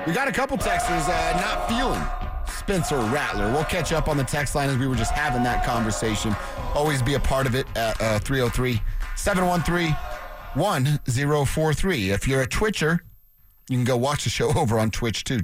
We got a couple texters not feeling Spencer Rattler. We'll catch up on the text line as we were just having that conversation. Always be a part of it at 303-713-1043. If you're a Twitcher, you can go watch the show over on Twitch too,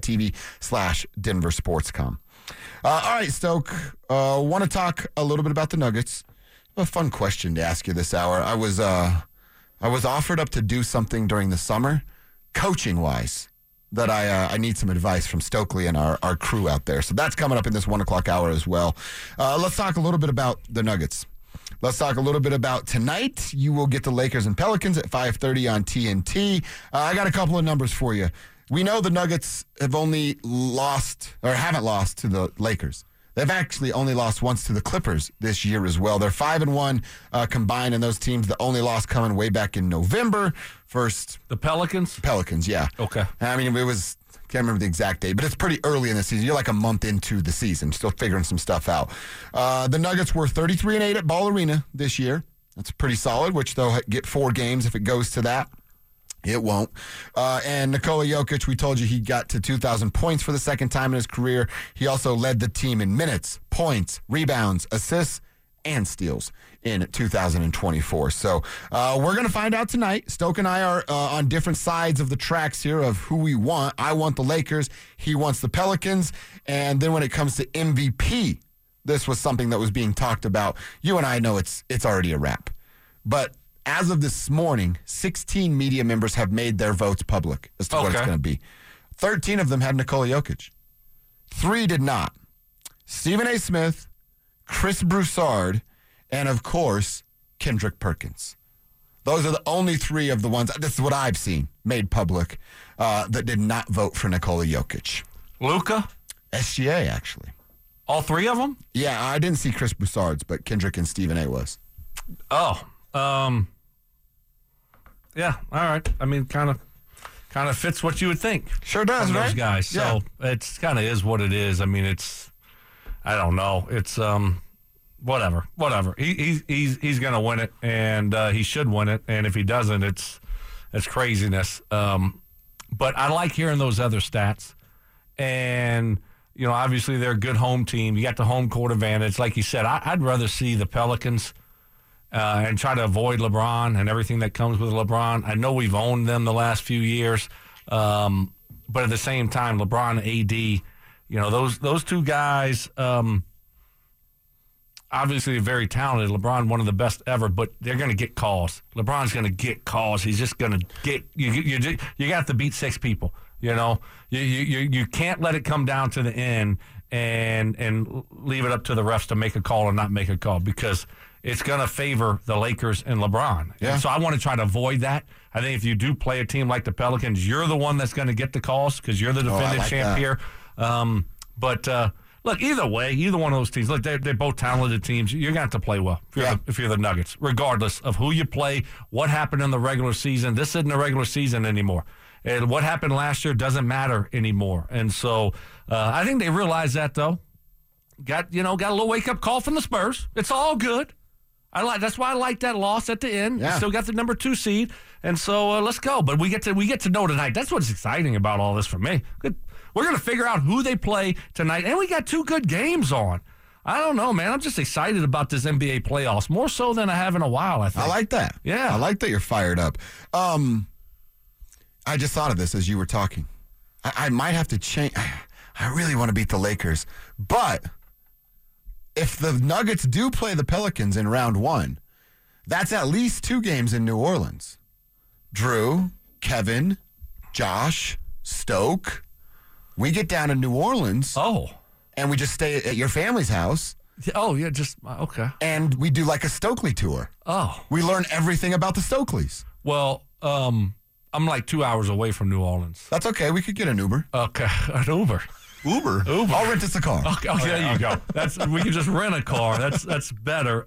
twitch.tv/DenverSportsCom. All right, Stoke, want to talk a little bit about the Nuggets. A fun question to ask you this hour. I was offered up to do something during the summer, coaching-wise, that I need some advice from Stokely and our crew out there. So that's coming up in this 1 o'clock hour as well. Let's talk a little bit about the Nuggets. Let's talk a little bit about tonight. You will get the Lakers and Pelicans at 5:30 on TNT. I got a couple of numbers for you. We know the Nuggets have only lost, or haven't lost, to the Lakers. They've actually only lost once to the Clippers this year as well. They're 5-1 combined in those teams. The only loss coming way back in November. First, the Pelicans? Pelicans, yeah. Okay. I mean, can't remember the exact date, but it's pretty early in the season. You're like a month into the season, still figuring some stuff out. The Nuggets were 33-8 at Ball Arena this year. That's pretty solid, which they'll get 4 games if it goes to that. It won't. And Nikola Jokic, we told you he got to 2,000 points for the second time in his career. He also led the team in minutes, points, rebounds, assists, and steals in 2024. So we're going to find out tonight. Stoke and I are on different sides of the tracks here of who we want. I want the Lakers. He wants the Pelicans. And then when it comes to MVP, this was something that was being talked about. You and I know it's already a wrap. But as of this morning, 16 media members have made their votes public as to what it's going to be. 13 of them had Nikola Jokic. 3 did not. Stephen A. Smith, Chris Broussard, and, of course, Kendrick Perkins. Those are the only 3 of the ones, this is what I've seen, made public, that did not vote for Nikola Jokic. Luka? SGA, actually. All 3 of them? Yeah, I didn't see Chris Broussard's, but Kendrick and Stephen A. was. Oh, yeah, all right. I mean, kind of fits what you would think. Sure does, right? Those guys. Yeah. So it's kind of is what it is. I mean, I don't know. It's whatever. He's going to win it, and he should win it. And if he doesn't, it's craziness. But I like hearing those other stats. And obviously they're a good home team. You got the home court advantage, like you said. I'd rather see the Pelicans. And try to avoid LeBron and everything that comes with LeBron. I know we've owned them the last few years, but at the same time, LeBron, AD, those 2 guys, obviously very talented. LeBron, one of the best ever, but they're going to get calls. LeBron's going to get calls. He's just going to get you got to beat 6 people. You can't let it come down to the end and leave it up to the refs to make a call or not make a call, because it's going to favor the Lakers and LeBron. Yeah. And so I want to try to avoid that. I think if you do play a team like the Pelicans, you're the one that's going to get the calls because you're the defending champ here. But look, either way, either one of those teams, look, they're both talented teams. You're going to have to play well if you're the Nuggets, regardless of who you play, what happened in the regular season. This isn't a regular season anymore. And what happened last year doesn't matter anymore. And so I think they realize that, though. Got a little wake-up call from the Spurs. It's all good. That's why I like that loss at the end. Yeah. Still got the number 2 seed, and so let's go. But we get to know tonight. That's what's exciting about all this for me. Good. We're going to figure out who they play tonight, and we got 2 good games on. I don't know, man. I'm just excited about this NBA playoffs, more so than I have in a while, I think. I like that. Yeah. I like that you're fired up. I just thought of this as you were talking. I might have to change. I really want to beat the Lakers, but if the Nuggets do play the Pelicans in round 1, that's at least 2 games in New Orleans. Drew, Kevin, Josh, Stoke. We get down to New Orleans. Oh. And we just stay at your family's house. Oh, yeah, just, okay. And we do like a Stokely tour. Oh. We learn everything about the Stokeleys. Well, I'm like 2 hours away from New Orleans. That's okay. We could get an Uber. Okay, an Uber. Uber. I'll rent us a car. Okay, there you go. We can just rent a car. That's better.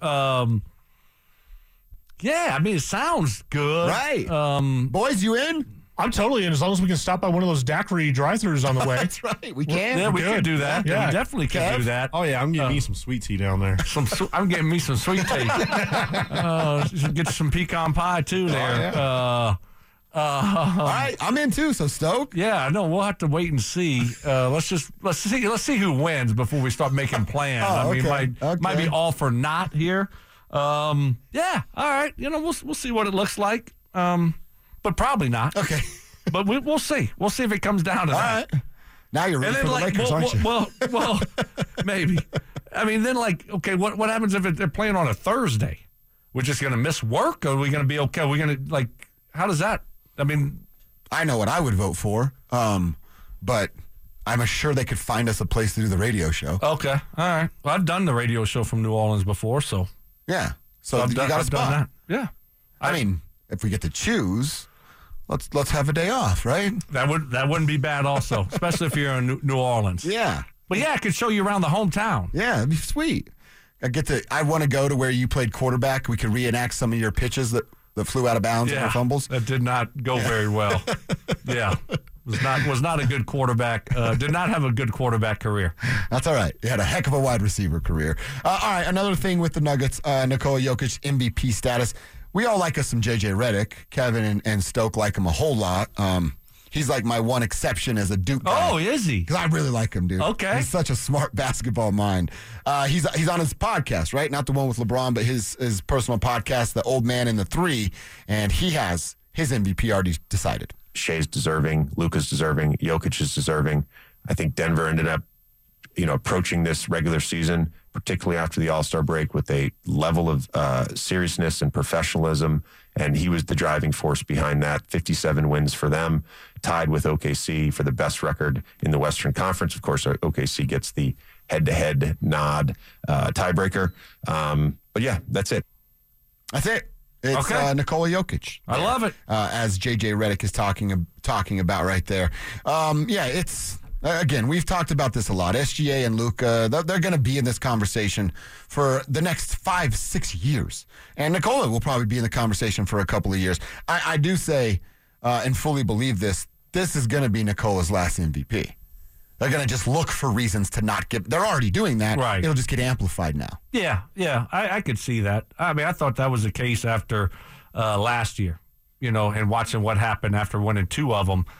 Yeah, I mean, it sounds good. Right. Boys, you in? I'm totally in, as long as we can stop by one of those daiquiri drive-thrus on the way. That's right. We can. Yeah, we can do that. Yeah. We definitely can do that. Oh, yeah, I'm getting me some sweet tea down there. I'm getting me some sweet tea. Get some pecan pie, too, there. Oh, yeah. All right, I'm in too. So Stoke. Yeah, no, we'll have to wait and see. Let's see who wins before we start making plans. Might be all for not here. Yeah, all right. We'll see what it looks like. But probably not. Okay. But we'll see. We'll see if it comes down to that. All right. Now you're ready for the Lakers, aren't you? Well, maybe. I mean, then okay, what happens if they're playing on a Thursday? We're just going to miss work, or are we going to be okay? We're going to how does that? I mean, I know what I would vote for, but I'm sure they could find us a place to do the radio show. Okay, all right. Well, I've done the radio show from New Orleans before, so yeah. So you got a spot. Done that. Yeah. I mean, if we get to choose, let's have a day off, right? That wouldn't be bad, also, especially if you're in New Orleans. Yeah. But yeah, I could show you around the hometown. Yeah, it'd be sweet. I want to go to where you played quarterback. We could reenact some of your pitches that flew out of bounds and fumbles. That did not go very well. Yeah. Was not a good quarterback. Did not have a good quarterback career. That's all right. He had a heck of a wide receiver career. All right, another thing with the Nuggets, Nikola Jokic MVP status. We all like us some J.J. Redick. Kevin and Stoke like him a whole lot. He's like my one exception as a Duke guy. Oh, is he? Because I really like him, dude. Okay. He's such a smart basketball mind. He's on his podcast, right? Not the one with LeBron, but his personal podcast, The Old Man and the Three, and he has his MVP already decided. Shea's deserving, Luka's deserving, Jokic is deserving. I think Denver ended up, approaching this regular season, particularly after the All-Star break, with a level of seriousness and professionalism, and he was the driving force behind that. 57 wins for them, tied with OKC for the best record in the Western Conference. Of course, OKC gets the head-to-head nod tiebreaker. But yeah, that's it. That's it. It's okay. Nikola Jokic. I love it. As J.J. Redick is talking about right there. It's... Again, we've talked about this a lot. SGA and Luka, they're going to be in this conversation for the next 5-6 years. And Nikola will probably be in the conversation for a couple of years. I do say and fully believe this is going to be Nikola's last MVP. They're going to just look for reasons to not give. They're already doing that. Right. It'll just get amplified now. Yeah. I could see that. I mean, I thought that was the case after last year, and watching what happened after winning 2 of them.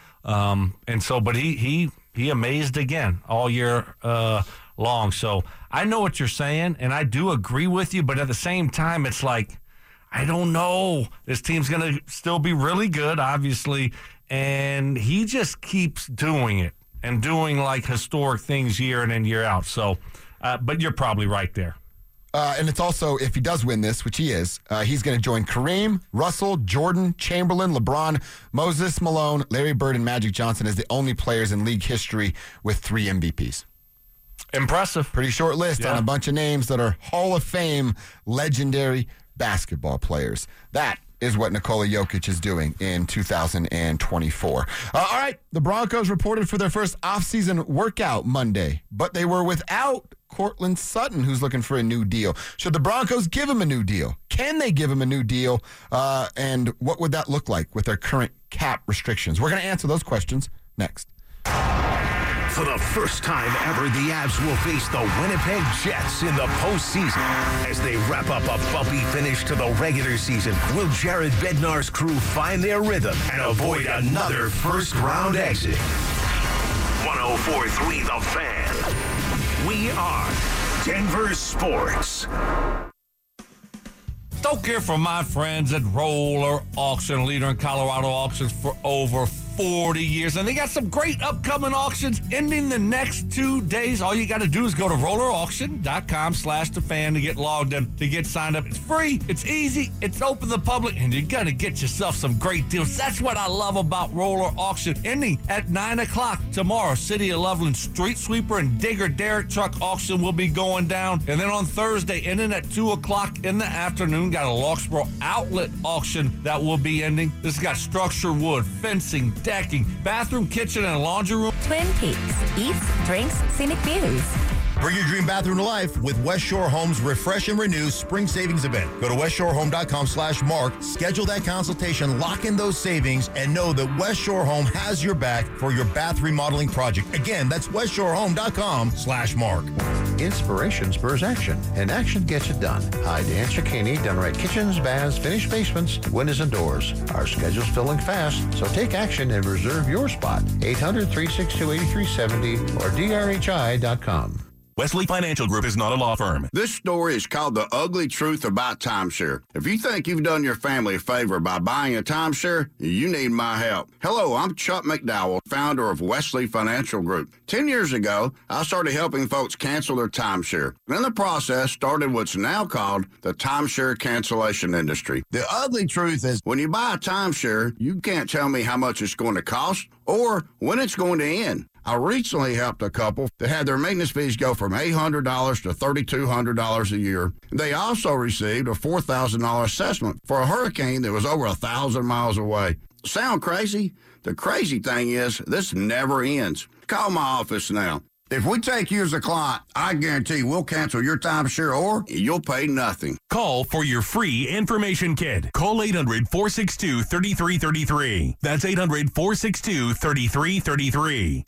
But he amazed again all year long. So I know what you're saying, and I do agree with you. But at the same time, it's like, I don't know. This team's going to still be really good, obviously. And he just keeps doing it and doing historic things year in and year out. So, but you're probably right there. And it's also, if he does win this, which he is, he's going to join Kareem, Russell, Jordan, Chamberlain, LeBron, Moses Malone, Larry Bird, and Magic Johnson as the only players in league history with 3 MVPs. Impressive. Pretty short list on a bunch of names that are Hall of Fame legendary basketball players. That is what Nikola Jokic is doing in 2024. All right, the Broncos reported for their first offseason workout Monday, but they were without Courtland Sutton, who's looking for a new deal. Should the Broncos give him a new deal? Can they give him a new deal? And what would that look like with their current cap restrictions? We're going to answer those questions next. For the first time ever, the Avs will face the Winnipeg Jets in the postseason. As they wrap up a bumpy finish to the regular season, will Jared Bednar's crew find their rhythm and avoid another first-round exit? 104.3 The Fan. We are Denver Sports. Don't care for my friends at Roller Auction, leader in Colorado auctions for over 40 years. And they got some great upcoming auctions ending the next 2 days. All you got to do is go to rollerauction.com/thefan to get logged in, to get signed up. It's free, it's easy, it's open to the public, and you're going to get yourself some great deals. That's what I love about Roller Auction. Ending at 9 o'clock tomorrow, City of Loveland Street Sweeper and Digger Derrick Truck auction will be going down. And then on Thursday, ending at 2 o'clock in the afternoon, got a Larkspur Outlet auction that will be ending. This has got structured wood, fencing, decking, bathroom, kitchen, and laundry room. Twin Peaks. Eats, drinks, scenic views. Bring your dream bathroom to life with West Shore Home's Refresh and Renew Spring Savings Event. Go to westshorehome.com/mark, schedule that consultation, lock in those savings, and know that West Shore Home has your back for your bath remodeling project. Again, that's westshorehome.com/mark. Inspiration spurs action, and action gets it done. Hi, Dan Cicchini, Dunright Kitchens, Baths, Finished Basements, Windows and Doors. Our schedule's filling fast, so take action and reserve your spot. 800-362-8370 or drhi.com. Wesley Financial Group is not a law firm. This story is called The Ugly Truth About Timeshare. If you think you've done your family a favor by buying a timeshare, you need my help. Hello, I'm Chuck McDowell, founder of Wesley Financial Group. 10 years ago, I started helping folks cancel their timeshare. In the process, started what's now called the timeshare cancellation industry. The ugly truth is when you buy a timeshare, you can't tell me how much it's going to cost or when it's going to end. I recently helped a couple that had their maintenance fees go from $800 to $3,200 a year. They also received a $4,000 assessment for a hurricane that was over 1,000 miles away. Sound crazy? The crazy thing is, this never ends. Call my office now. If we take you as a client, I guarantee we'll cancel your timeshare or you'll pay nothing. Call for your free information kit. Call 800-462-3333. That's 800-462-3333.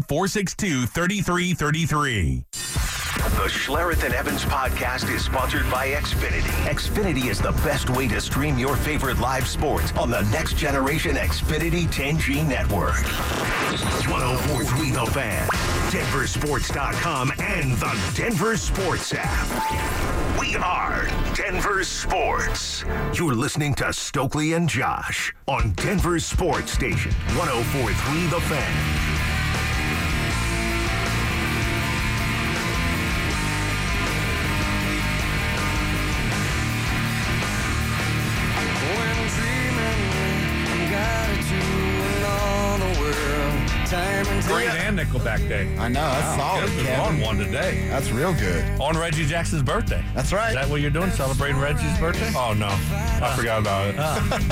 800-462-3333. The Schlereth and Evans podcast is sponsored by Xfinity. Xfinity is the best way to stream your favorite live sports on the next generation Xfinity 10G network. 104.3 The Fan, DenverSports.com, and the Denver Sports app. We are Denver Sports. You're listening to Stokely and Josh on Denver Sports Station, 104.3 The Fan. Great and Nickelback Day. I know, that's solid. We're on one today. That's real good. On Reggie Jackson's birthday. That's right. Is that what you're doing? Celebrating Reggie's birthday? Oh, no. I forgot about it.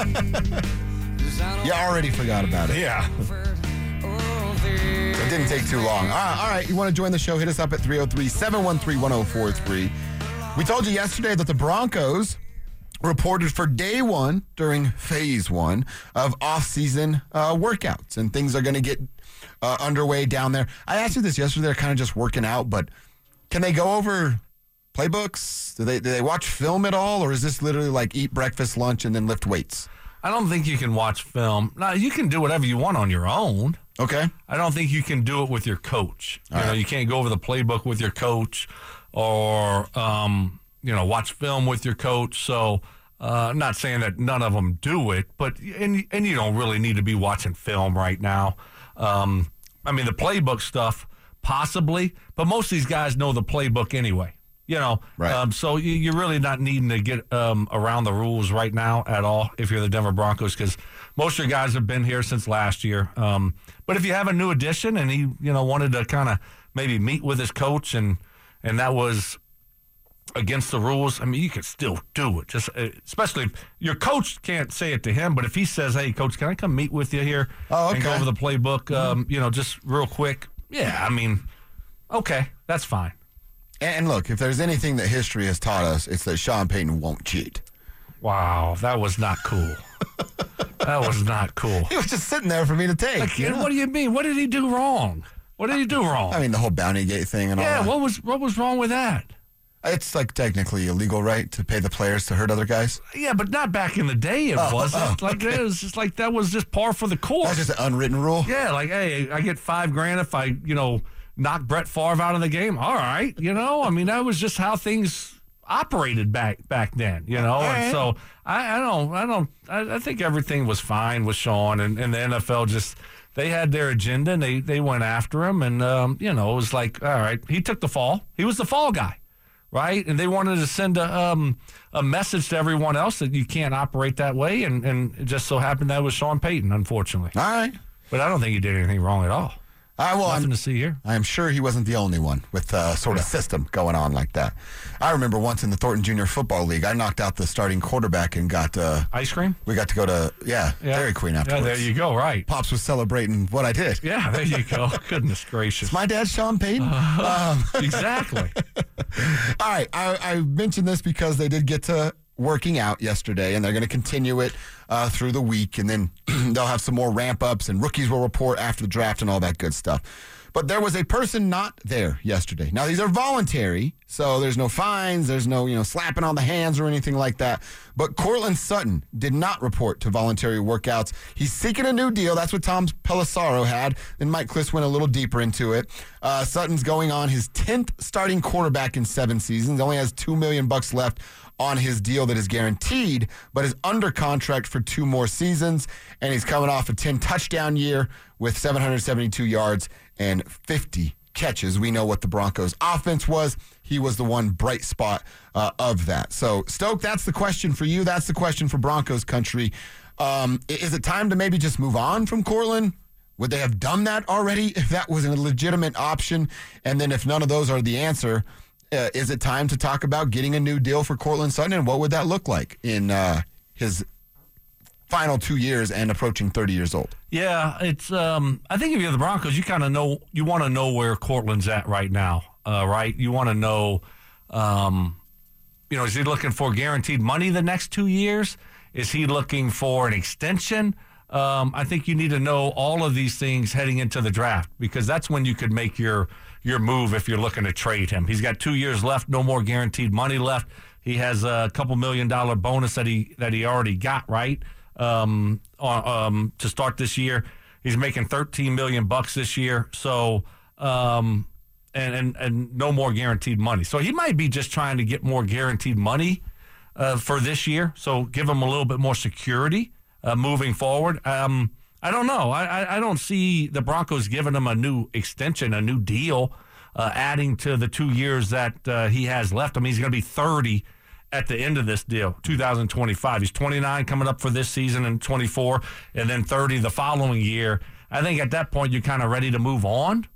You already forgot about it. Yeah. It didn't take too long. All right. You want to join the show? Hit us up at 303-713-1043. We told you yesterday that the Broncos reported for day one during phase one of off-season workouts, and things are going to get underway down there. I asked you this yesterday. They're kind of just working out, but can they go over playbooks? Do they watch film at all, or is this literally like eat breakfast, lunch, and then lift weights? I don't think you can watch film. No, you can do whatever you want on your own. Okay. I don't think you can do it with your coach. You can't go over the playbook with your coach or, watch film with your coach. So I'm not saying that none of them do it, but and you don't really need to be watching film right now. The playbook stuff, possibly, but most of these guys know the playbook anyway. Right. So you're really not needing to get around the rules right now at all if you're the Denver Broncos, because most of your guys have been here since last year. But if you have a new addition and he wanted to kind of maybe meet with his coach and that was against the rules, you could still do it. Just especially if your coach can't say it to him, but if he says, "Hey, coach, can I come meet with you here and go over the playbook?" Just real quick. Yeah, okay, that's fine. And look, if there's anything that history has taught us, it's that Sean Payton won't cheat. Wow, that was not cool. That was not cool. He was just sitting there for me to take. What do you mean? What did he do wrong? What did he do wrong? The whole Bounty Gate thing and all that. Yeah, what was wrong with that? It's like technically illegal, right, to pay the players to hurt other guys? Yeah, but not back in the day it wasn't. It was just like that was just par for the course. That's just an unwritten rule? Yeah, like, hey, I get $5,000 if I, knock Brett Favre out of the game. All right, that was just how things operated back then, And so I think everything was fine with Sean and the NFL just they had their agenda and they went after him and it was like, all right, he took the fall. He was the fall guy. Right, and they wanted to send a message to everyone else that you can't operate that way, and it just so happened that was Sean Payton, unfortunately. All right, but I don't think he did anything wrong at all. Nothing to see here. I'm sure he wasn't the only one with sort of system going on like that. I remember once in the Thornton Junior Football League, I knocked out the starting quarterback and got ice cream. We got to go to Dairy Queen afterwards. Yeah, there you go. Right, Pops was celebrating what I did. Yeah, there you go. Goodness gracious, it's my dad, Sean Payton. Exactly. All right, I mentioned this because they did get to working out yesterday, and they're going to continue it through the week, and then they'll have some more ramp-ups, and rookies will report after the draft and all that good stuff. But there was a person not there yesterday. Now, these are voluntary, so there's no fines, there's no, slapping on the hands or anything like that. But Cortland Sutton did not report to voluntary workouts. He's seeking a new deal. That's what Tom Pelissaro had. Then Mike Klis went a little deeper into it. Sutton's going on his 10th starting quarterback in 7 seasons. Only has $2 million left on his deal that is guaranteed, but is under contract for 2 more seasons. And he's coming off a 10-touchdown year with 772 yards and 50 catches. We know what the Broncos' offense was. He was the one bright spot of that. So, Stoke, that's the question for you. That's the question for Broncos country. Is it time to maybe just move on from Cortland? Would they have done that already if that was a legitimate option? And then if none of those are the answer, is it time to talk about getting a new deal for Cortland Sutton? And what would that look like in his final 2 years and approaching 30 years old? Yeah, it's. I think if you're the Broncos, you kind of know. You want to know where Cortland's at right now, right? You want to know. Is he looking for guaranteed money the next 2 years? Is he looking for an extension? I think you need to know all of these things heading into the draft, because that's when you could make your move if you're looking to trade him. He's got 2 years left, no more guaranteed money left. He has a $2 million bonus that he already got, right? To start this year. He's making $13 million this year. So and no more guaranteed money. So he might be just trying to get more guaranteed money for this year. So give him a little bit more security moving forward. I don't know. I don't see the Broncos giving him a new extension, a new deal, adding to the 2 years that he has left. I mean, he's going to be 30 at the end of this deal, 2025. He's 29 coming up for this season and 24, and then 30 the following year. I think at that point you're kind of ready to move on.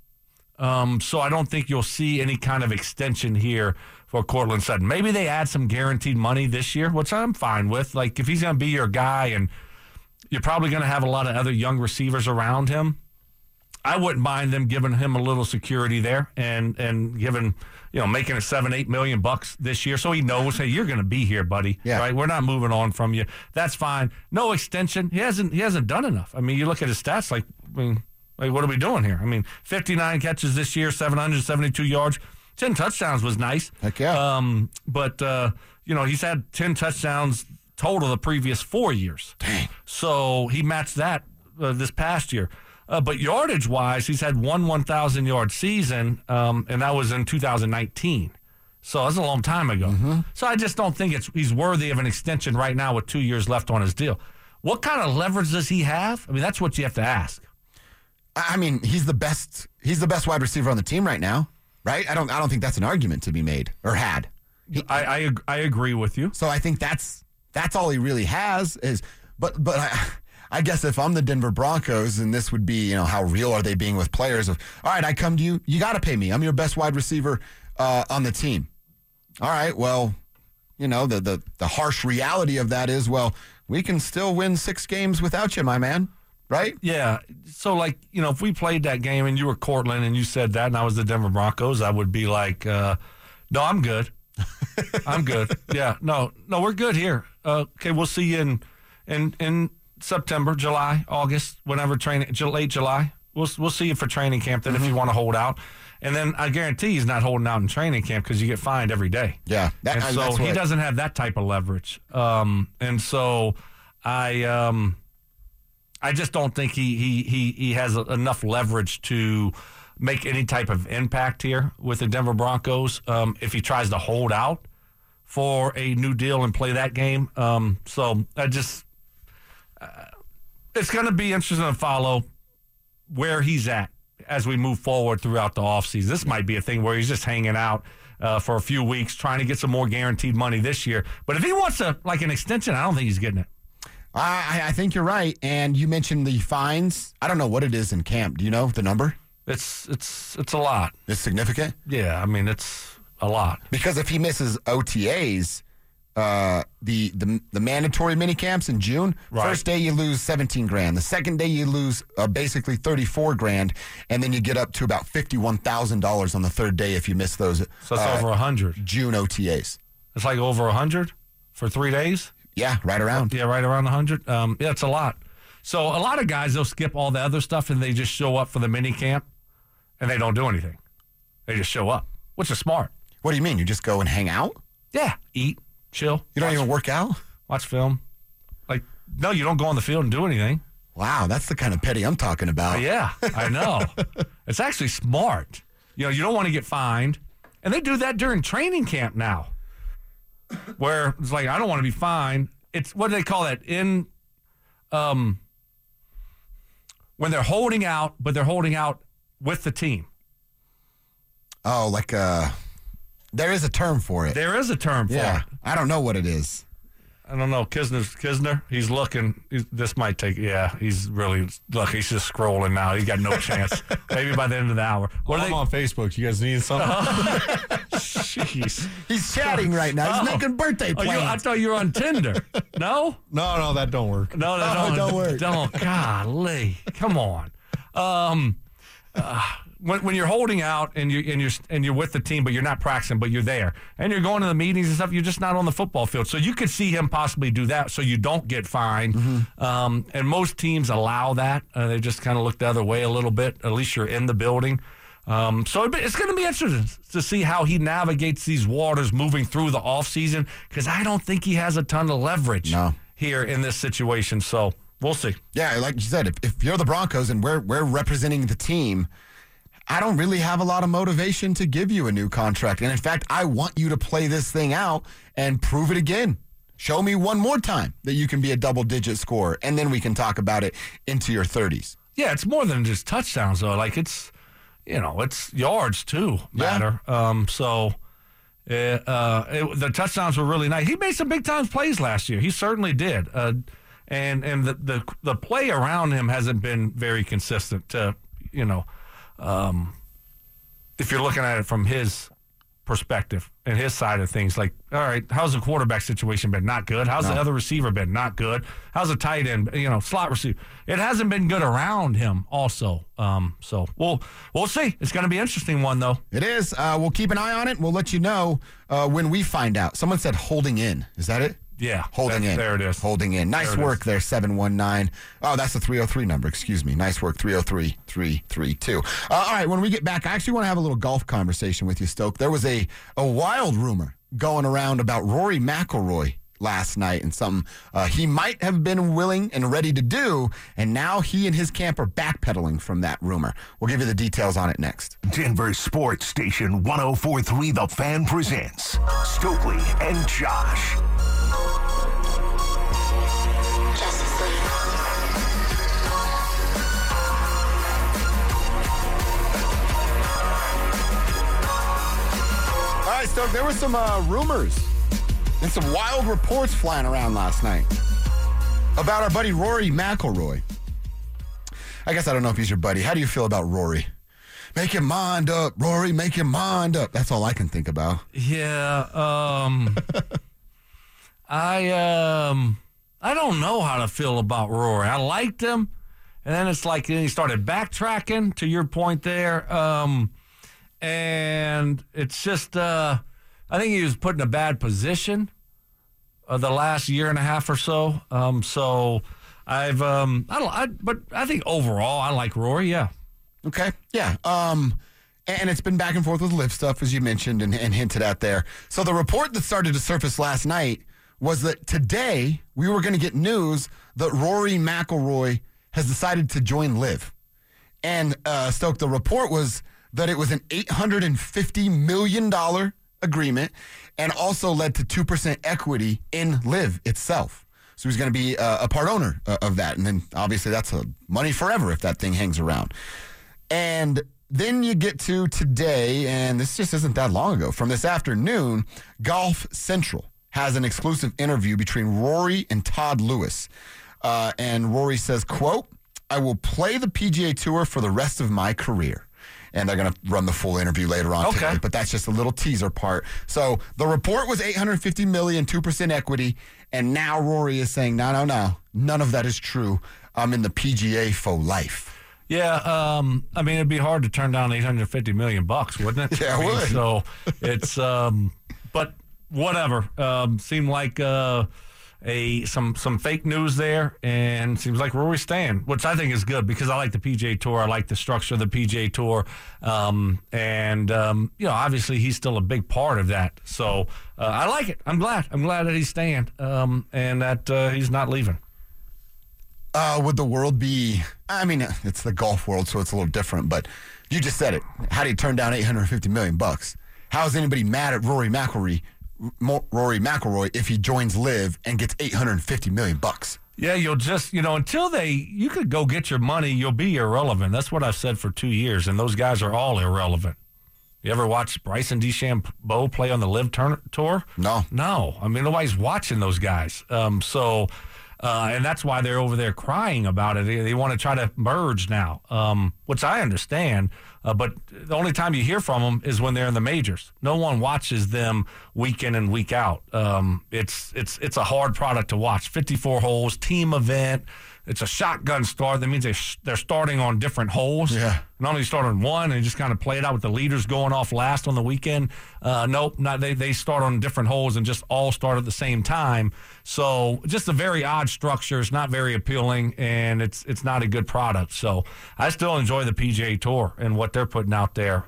So I don't think you'll see any kind of extension here for Cortland Sutton. Maybe they add some guaranteed money this year, which I'm fine with. Like, if he's going to be your guy and you're probably going to have a lot of other young receivers around him, I wouldn't mind them giving him a little security there and giving, making it $7-8 million this year, so he knows, hey, you're going to be here, buddy. Yeah. Right? We're not moving on from you. That's fine. No extension. He hasn't done enough. I mean, you look at his stats. Like, what are we doing here? I mean, 59 catches this year, 772 yards, 10 touchdowns was nice. Heck yeah. But he's had 10 touchdowns total the previous 4 years. Dang. So he matched that this past year. But yardage-wise, he's had one 1,000-yard season, and that was in 2019. So that's a long time ago. Mm-hmm. So I just don't think he's worthy of an extension right now with 2 years left on his deal. What kind of leverage does he have? I mean, that's what you have to ask. I mean, he's the best wide receiver on the team right now, right? I don't think that's an argument to be made or had. I agree with you. So I think that's all he really has is, but I guess if I'm the Denver Broncos, and this would be, how real are they being with players of, all right, I come to you, you got to pay me. I'm your best wide receiver on the team. All right, well, the harsh reality of that is, well, we can still win 6 games without you, my man, right? Yeah. So, if we played that game and you were Cortland and you said that and I was the Denver Broncos, I would be like, no, I'm good. I'm good. Yeah, no, we're good here. Okay, we'll see you in September, July, August, whenever late July. We'll see you for training camp then if you want to hold out. And then I guarantee he's not holding out in training camp because you get fined every day. Yeah. So he doesn't have that type of leverage. And so I just don't think he has enough leverage to make any type of impact here with the Denver Broncos if he tries to hold out for a new deal and play that game. So I just... it's going to be interesting to follow where he's at as we move forward throughout the offseason. This might be a thing where he's just hanging out for a few weeks, trying to get some more guaranteed money this year. But if he wants an extension, I don't think he's getting it. I think you're right. And you mentioned the fines. I don't know what it is in camp. Do you know the number? It's a lot. It's significant? Yeah, I mean, it's a lot. Because if he misses OTAs, the mandatory mini camps in June, right. First day you lose $17,000. The second day you lose basically $34,000, and then you get up to about $51,000 on the third day if you miss those. So it's over 100 June OTAs. It's like over 100 for 3 days. Yeah, right around. Yeah, right around 100. Yeah, it's a lot. So a lot of guys, they'll skip all the other stuff and they just show up for the mini camp. and they don't do anything. They just show up, which is smart. What do you mean? You just go and hang out? Yeah, eat, chill. You don't even work out? Watch film. Like, no, you don't go on the field and do anything. Wow, that's the kind of petty I'm talking about. Yeah, I know. It's actually smart. You know, you don't want to get fined. And they do that during training camp now, where it's like, I don't want to be fined. It's, what do they call that? When they're holding out, but they're holding out with the team. Oh, like there is a term for it. There is a term for it. I don't know what it is. I don't know. Kisner, he's looking. This might take, he's really, look, he's just scrolling now. He's got no chance. Maybe by the end of the hour. I'm on Facebook. You guys need something? Jeez. He's chatting right now. He's making birthday plans. I thought you were on Tinder. No? No, that don't work. No, that don't work. Don't. Golly. Come on. When you're holding out and you're with the team, but you're not practicing, but you're there, and you're going to the meetings and stuff, you're just not on the football field. So you could see him possibly do that, so you don't get fined. Mm-hmm. And most teams allow that. They just kind of look the other way a little bit. At least you're in the building. So it's going to be interesting to see how he navigates these waters moving through the offseason, because I don't think he has a ton of leverage here in this situation. So we'll see. Yeah, like you said, if you're the Broncos and we're representing the team, I don't really have a lot of motivation to give you a new contract. And in fact, I want you to play this thing out and prove it again. Show me one more time that you can be a double-digit scorer, and then we can talk about it into your 30s. Yeah, it's more than just touchdowns, though. Like, it's yards, too, matter. Yeah. The touchdowns were really nice. He made some big-time plays last year. He certainly did. And the play around him hasn't been very consistent, if you're looking at it from his perspective and his side of things, like, all right, how's the quarterback situation been? Not good. How's the other receiver been? Not good. How's the tight end, slot receiver? It hasn't been good around him also. So we'll see. It's going to be an interesting one, though. It is. We'll keep an eye on it. We'll let you know when we find out. Someone said holding in. Is that it? Yeah. Holding in. There it is. Holding in. Nice work there, 719. Oh, that's the 303 number. Excuse me. Nice work, 303-332. All right, when we get back, I actually want to have a little golf conversation with you, Stoke. There was a wild rumor going around about Rory McIlroy last night and something he might have been willing and ready to do, and now he and his camp are backpedaling from that rumor. We'll give you the details on it next. Denver Sports Station 104.3 The Fan presents Stokely and Josh. All right, Stoke, there were some rumors and some wild reports flying around last night about our buddy Rory McIlroy. I guess I don't know if he's your buddy. How do you feel about Rory? Make your mind up, Rory, make your mind up. That's all I can think about. Yeah, I don't know how to feel about Rory. I liked him, and then it's like he started backtracking, to your point there. And it's just, I think he was put in a bad position the last year and a half or so. So but I think overall I like Rory. Yeah. Okay. Yeah. And it's been back and forth with live stuff, as you mentioned and hinted at there. So the report that started to surface last night was that today we were going to get news that Rory McIlroy has decided to join live. And Stoke, the report was that it was an $850 million agreement and also led to 2% equity in live itself. So he's going to be a part owner of that. And then obviously that's money forever if that thing hangs around. And then you get to today, and this just isn't that long ago. From this afternoon, Golf Central has an exclusive interview between Rory and Todd Lewis. And Rory says, quote, "I will play the PGA Tour for the rest of my career." And they're going to run the full interview later on today. But that's just a little teaser part. So the report was $850 million, 2% equity. And now Rory is saying, no. None of that is true. I'm in the PGA for life. Yeah, I mean, it'd be hard to turn down $850 million, wouldn't it? Yeah, it would. So it's, but whatever. Seemed like some fake news there, and it seems like Rory's staying, which I think is good because I like the PGA Tour. I like the structure of the PGA Tour, obviously he's still a big part of that. So I like it. I'm glad that he's staying, and that he's not leaving. Would the world be? I mean, it's the golf world, so it's a little different. But you just said it. How do you turn down $850 million? How is anybody mad at Rory McIlroy if he joins LIV and gets $850 million? Yeah, you'll just, until you could go get your money, you'll be irrelevant. That's what I've said for 2 years, and those guys are all irrelevant. You ever watch Bryson DeChambeau play on the LIV tour? No. I mean, nobody's watching those guys. And that's why they're over there crying about it. They want to try to merge now, which I understand. But the only time you hear from them is when they're in the majors. No one watches them week in and week out. It's a hard product to watch. 54 holes, team event. It's a shotgun start. That means they're starting on different holes. Yeah. Not only start on one and just kind of play it out with the leaders going off last on the weekend. Nope, they start on different holes and just all start at the same time. So just a very odd structure. It's not very appealing, and it's not a good product. So I still enjoy the PGA Tour and what they're putting out there.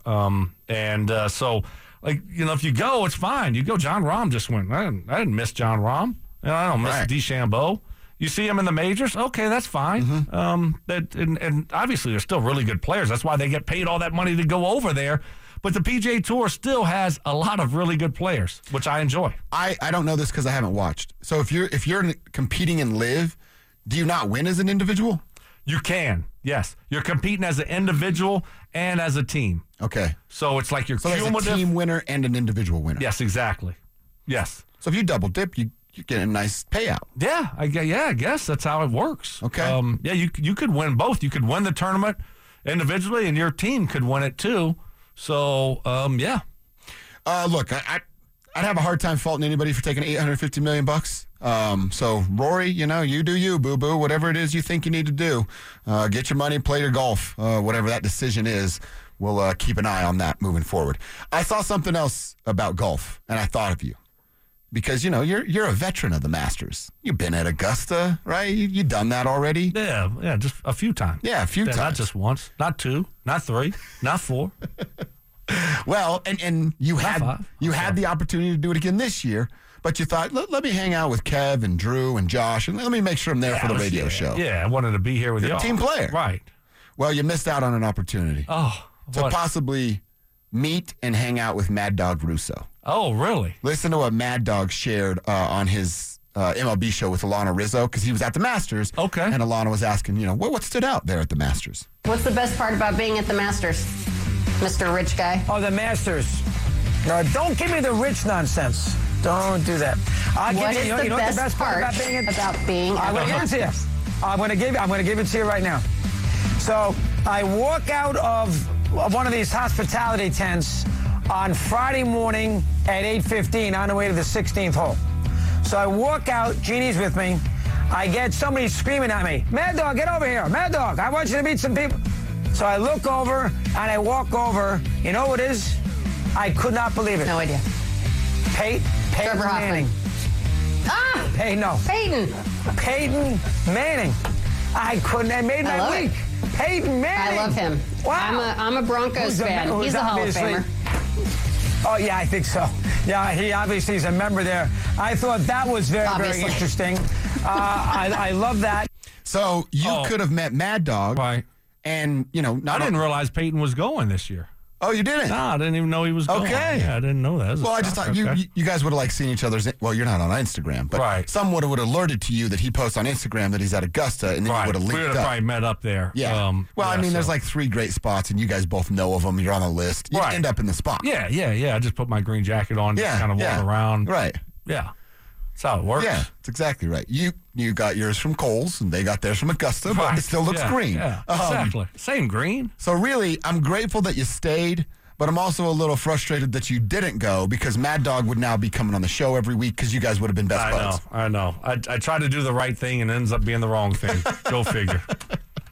So, if you go, it's fine. You go. John Rahm just went. I didn't miss John Rahm. I don't miss DeChambeau. You see him in the majors? Okay, that's fine. Mm-hmm. And obviously, they're still really good players. That's why they get paid all that money to go over there. But the PGA Tour still has a lot of really good players, which I enjoy. I don't know this because I haven't watched. So if you're competing in LIV, do you not win as an individual? You can, yes. You're competing as an individual and as a team. Okay. So it's like you're cumulative. There's a team winner and an individual winner. Yes, exactly. Yes. So if you double dip, you get a nice payout. Yeah, I guess that's how it works. Okay. You could win both. You could win the tournament individually, and your team could win it too. So, yeah. Look, I'd have a hard time faulting anybody for taking $850 million. So, Rory, you do you, boo-boo. Whatever it is you think you need to do, get your money, play your golf. Whatever that decision is, we'll keep an eye on that moving forward. I saw something else about golf, and I thought of you. Because, you're a veteran of the Masters. You've been at Augusta, right? You've done that already. Yeah, just a few times. Yeah, a few times. Not just once, not two, not three, not four. Well, and you had the opportunity to do it again this year, but you thought, let me hang out with Kev and Drew and Josh, and let me make sure I'm there for the radio show. Yeah, I wanted to be here with You're y'all. a team player. Right. Well, you missed out on an opportunity. To possibly meet and hang out with Mad Dog Russo. Oh, really? Listen to what Mad Dog shared on his MLB show with Alana Rizzo, because he was at the Masters. Okay. And Alana was asking, what stood out there at the Masters? What's the best part about being at the Masters, Mr. Rich Guy? Oh, the Masters. No, don't give me the rich nonsense. Don't do that. What is the best part about being at the Masters? I'm going to give it to you right now. So I walk out of one of these hospitality tents on Friday morning at 8:15 on the way to the 16th hole. So I walk out, Jeannie's with me. I get somebody screaming at me, Mad Dog, get over here. Mad Dog, I want you to meet some people. So I look over and I walk over. You know what it is? I could not believe it. No idea. Peyton Manning. Peyton Manning. I couldn't. It made my week. Peyton Manning. I love him. Wow. I'm a Broncos fan. He's a Hall of Famer. Oh, yeah, I think so. Yeah, he obviously is a member there. I thought that was very interesting. I love that. So you could have met Mad Dog. Right. And, I didn't realize Peyton was going this year. Oh, you didn't? No, I didn't even know he was going. Okay. Yeah, I didn't know that. Well, I just thought you guys would have seen each other's. Well, you're not on Instagram, but someone would have alerted to you that he posts on Instagram that he's at Augusta, and then you would have linked up. We would have probably met up there. Yeah. There's like 3 great spots, and you guys both know of them. You're on the list. You end up in the spot. Yeah. I just put my green jacket on, just kind of walk around. Right. Yeah. That's how it works. Yeah, that's exactly right. You got yours from Kohl's, and they got theirs from Augusta, but it still looks green. Yeah, exactly. Same green. So really, I'm grateful that you stayed. But I'm also a little frustrated that you didn't go, because Mad Dog would now be coming on the show every week because you guys would have been best buds. I know. I try to do the right thing and it ends up being the wrong thing. Go figure.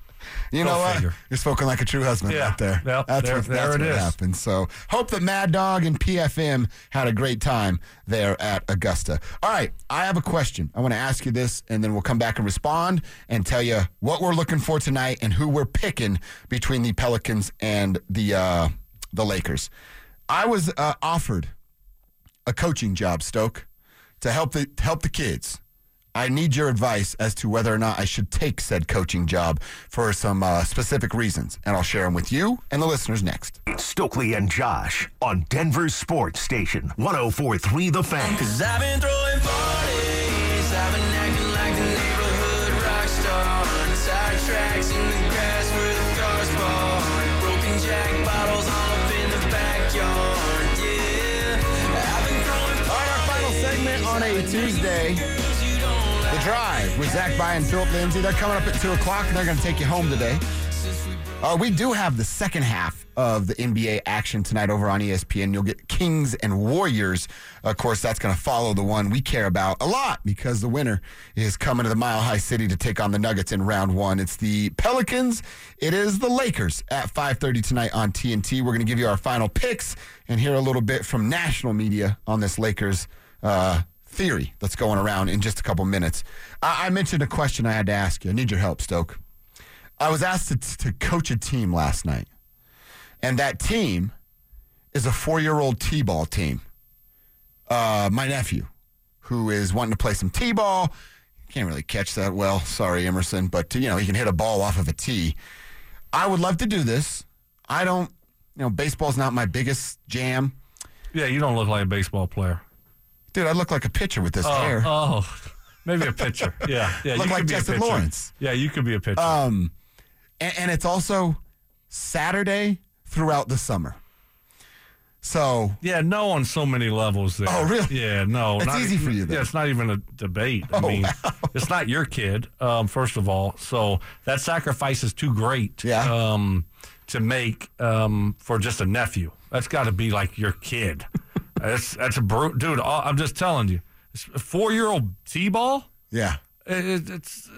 You know what? You're spoken like a true husband right there. Yep, That's what happened. So hope that Mad Dog and PFM had a great time there at Augusta. All right, I have a question. I want to ask you this, and then we'll come back and respond and tell you what we're looking for tonight and who we're picking between the Pelicans and the Lakers. I was offered a coaching job, Stoke, to help the kids. I need your advice as to whether or not I should take said coaching job for some specific reasons, and I'll share them with you and the listeners next. Stokely and Josh on Denver's Sports Station, 104.3 The Fan. 'Cause I've been throwing parties, I've been acting like a neighborhood rock star, on side tracks in the grass where the cars park, broken jack bottles all up in the backyard, yeah. I've been throwing parties. All right, our final segment on a Tuesday. The Drive with Zach By and Philip Lindsay. They're coming up at 2 o'clock, and they're going to take you home today. We do have the second half of the NBA action tonight over on ESPN. You'll get Kings and Warriors. Of course, that's going to follow the one we care about a lot because the winner is coming to the Mile High City to take on the Nuggets in round one. It's the Pelicans. It is the Lakers at 5:30 tonight on TNT. We're going to give you our final picks and hear a little bit from national media on this Lakers theory that's going around in just a couple minutes. I mentioned a question I had to ask you. I need your help, Stoke. I was asked to coach a team last night, and that team is a 4-year-old T-ball team. My nephew, who is wanting to play some T-ball, can't really catch that well. Sorry, Emerson, but he can hit a ball off of a tee. I would love to do this. I don't, baseball's not my biggest jam. Yeah, you don't look like a baseball player. Dude, I look like a pitcher with this hair. Oh, maybe a pitcher. Yeah. Look you like could be Justin a pitcher. Lawrence. Yeah, you could be a pitcher. And it's Saturday throughout the summer. So yeah, no on so many levels there. Oh, really? Yeah, no. It's easy for you, then. Yeah, it's not even a debate. I mean, it's not your kid, first of all. So that sacrifice is too great to make for just a nephew. That's got to be like your kid. That's a dude. I'm just telling you, it's a 4-year-old T-ball. Yeah, it's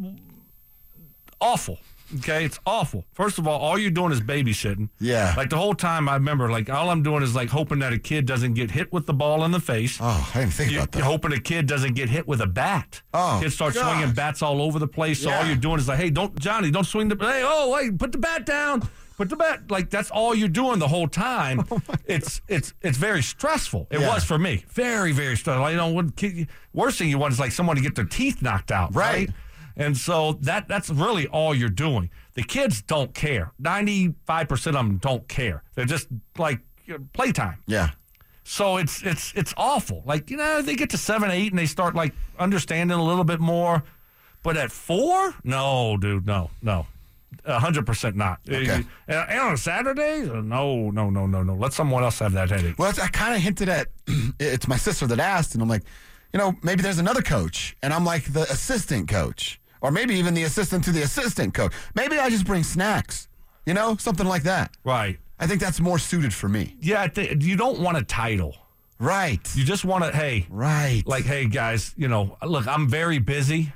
awful. Okay, it's awful. First of all you're doing is babysitting. Yeah, like the whole time I remember, like all I'm doing is like hoping that a kid doesn't get hit with the ball in the face. Oh, I didn't think about that. You're hoping a kid doesn't get hit with a bat. Oh, kids start swinging bats all over the place. So all you're doing is like, hey, don't swing the. Hey, put the bat down. But the bat, like that's all you're doing the whole time. It's very stressful. It was for me, very very stressful. Worst thing you want is like someone to get their teeth knocked out, right? And so that's really all you're doing. The kids don't care. 95% of them don't care. They're just like playtime. Yeah. So it's awful. Like they get to 7, 8 and they start like understanding a little bit more. But at 4, no, dude, no. 100% not. Okay. And on a Saturday, no. Let someone else have that headache. Well, I kind of hinted at. It's my sister that asked, and I'm like, maybe there's another coach, and I'm like the assistant coach, or maybe even the assistant to the assistant coach. Maybe I just bring snacks, something like that. Right. I think that's more suited for me. Yeah, you don't want a title. Right. You just want to, hey. Right. Like, hey, guys, look, I'm very busy.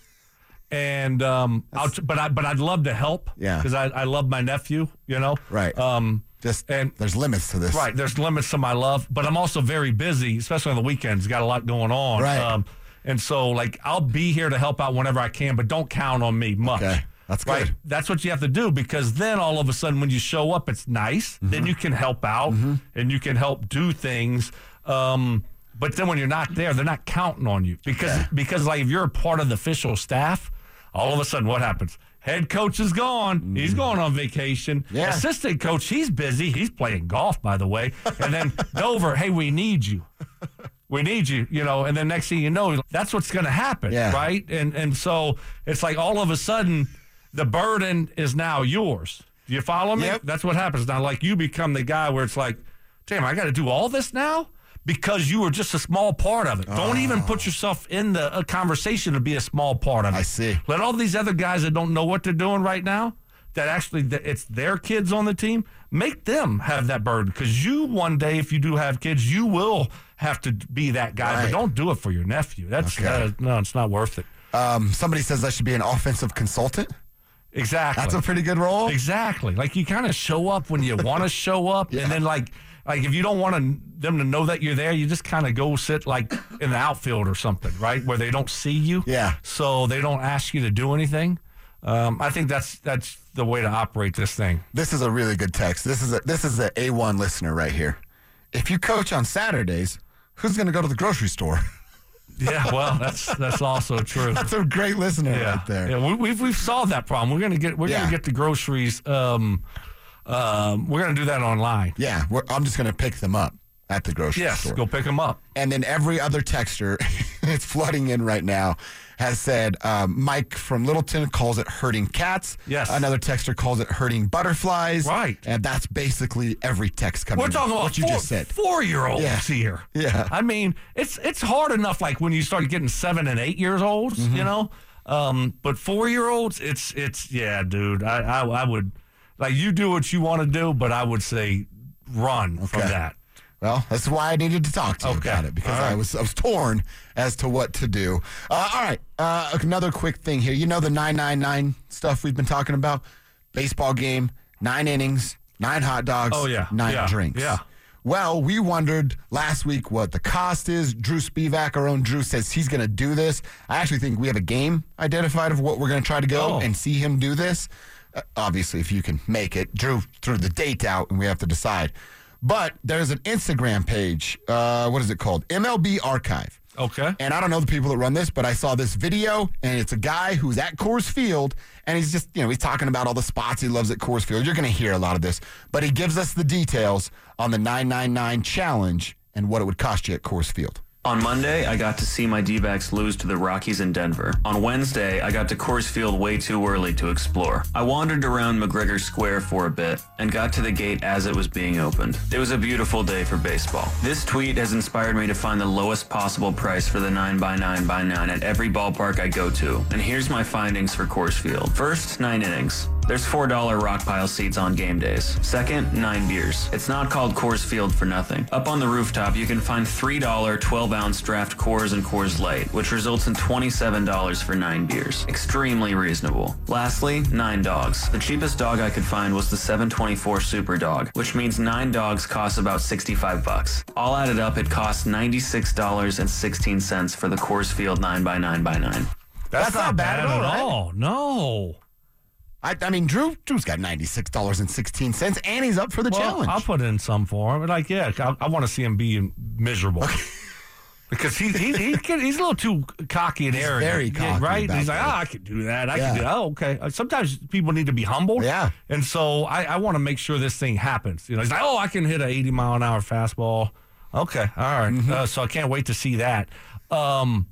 And but I'd love to help. Yeah, because I love my nephew. Right. There's limits to this. Right. There's limits to my love, but I'm also very busy, especially on the weekends. Got a lot going on. Right. And so like I'll be here to help out whenever I can, but don't count on me much. Okay. That's good. Right. That's what you have to do because then all of a sudden when you show up, it's nice. Mm-hmm. Then you can help out and you can help do things. But then when you're not there, they're not counting on you because like if you're a part of the official staff. All of a sudden, what happens? Head coach is gone. He's going on vacation. Yeah. Assistant coach, he's busy. He's playing golf, by the way. And then Dover, hey, we need you. We need you, and then next thing you know, that's what's going to happen, right? And so it's like all of a sudden, the burden is now yours. Do you follow me? Yep. That's what happens now. Like you become the guy where it's like, damn, I got to do all this now? Because you were just a small part of it. Don't even put yourself in the conversation to be a small part of it. I see. Let all these other guys that don't know what they're doing right now, that actually it's their kids on the team, make them have that burden. Because you one day, if you do have kids, you will have to be that guy. Right. But don't do it for your nephew. No, it's not worth it. Somebody says I should be an offensive consultant. Exactly. That's a pretty good role. Exactly. Like you kind of show up when you want to show up, and then like if you don't want them to know that you're there, you just kind of go sit like in the outfield or something, right, where they don't see you. Yeah. So they don't ask you to do anything. I think that's the way to operate this thing. This is a really good text. This is a A1 listener right here. If you coach on Saturdays, who's going to go to the grocery store? Yeah, well, that's also true. That's a great listener right there. Yeah, we've solved that problem. We're gonna get the groceries. We're gonna do that online. Yeah, I'm just gonna pick them up at the grocery store. Yes, go pick them up. And then every other texter, it's flooding in right now, has said Mike from Littleton calls it herding cats. Yes. Another texter calls it herding butterflies. Right. And that's basically every text coming in. We're talking about what you just said. 4-year-olds here. Yeah. I mean, it's hard enough like when you start getting 7 and 8 years olds, you know? But 4-year-olds, it's yeah, dude. I would, like, you do what you want to do, but I would say run from that. Well, that's why I needed to talk to you about it, because I was torn as to what to do. All right, another quick thing here. You know the 999 stuff we've been talking about? Baseball game, 9 innings, 9 hot dogs, 9 drinks. Yeah. Well, we wondered last week what the cost is. Drew Spivak, our own Drew, says he's going to do this. I actually think we have a game identified of what we're going to try to go and see him do this. Obviously, if you can make it. Drew threw the date out, and we have to decide. But there's an Instagram page. What is it called? MLB Archive. Okay. And I don't know the people that run this, but I saw this video, and it's a guy who's at Coors Field, and he's just, he's talking about all the spots he loves at Coors Field. You're going to hear a lot of this. But he gives us the details on the 999 challenge and what it would cost you at Coors Field. On Monday, I got to see my D-backs lose to the Rockies in Denver. On Wednesday, I got to Coors Field way too early to explore. I wandered around McGregor Square for a bit and got to the gate as it was being opened. It was a beautiful day for baseball. This tweet has inspired me to find the lowest possible price for the 9x9x9 at every ballpark I go to. And here's my findings for Coors Field. First, 9 innings. There's $4 rock pile seats on game days. Second, 9 beers. It's not called Coors Field for nothing. Up on the rooftop, you can find $3 12-ounce draft Coors and Coors Light, which results in $27 for 9 beers. Extremely reasonable. Lastly, 9 dogs. The cheapest dog I could find was the 724 Super Dog, which means 9 dogs cost about $65. All added up, it costs $96.16 for the Coors Field 9x9x9. That's not bad at all. Right? No. I mean, Drew's got $96.16, and he's up for the challenge. I'll put in some for him. Like, I want to see him be miserable. Because he's a little too cocky and arrogant. Very cocky, right? He's like, that. I can do that. I can do that. Oh, okay. Sometimes people need to be humbled. Yeah. And so I want to make sure this thing happens. He's like, I can hit an 80-mile-an-hour fastball. Okay. All right. Mm-hmm. So I can't wait to see that. But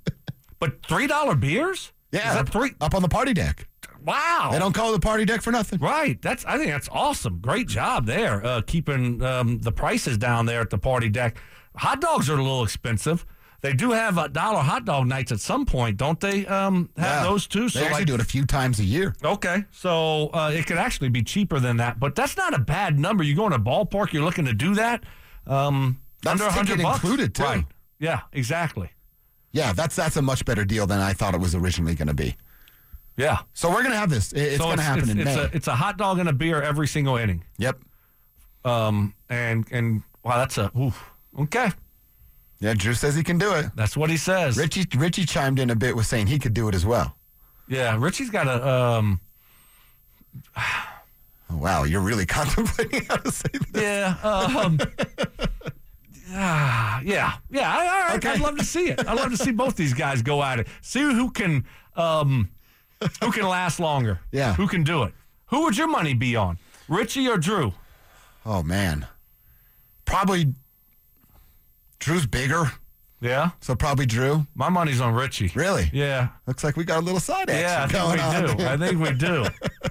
$3 beers? Yeah. Is that $3? Up on the party deck. Wow. They don't call it the party deck for nothing. Right. I think that's awesome. Great job there, keeping the prices down there at the party deck. Hot dogs are a little expensive. They do have $1 hot dog nights at some point, don't they? Have those too. They actually do it a few times a year. Okay, so it could actually be cheaper than that, but that's not a bad number. You go in a ballpark, you're looking to do that. Under $100 included too. Right? Yeah, exactly. Yeah, that's a much better deal than I thought it was originally going to be. Yeah. So we're going to have this. It's going to happen in May. It's a hot dog and a beer every single inning. Yep. And wow, that's okay. Yeah, Drew says he can do it. That's what he says. Richie chimed in a bit with saying he could do it as well. Yeah, Richie's got a. Oh, wow, you're really contemplating how to say this. Yeah. I'd love to see it. I'd love to see both these guys go at it. See who can last longer. Yeah. Who can do it? Who would your money be on? Richie or Drew? Oh man, probably Drew's bigger. Yeah. So probably Drew. My money's on Richie. Really? Yeah. Looks like we got a little side action going on. I think we do.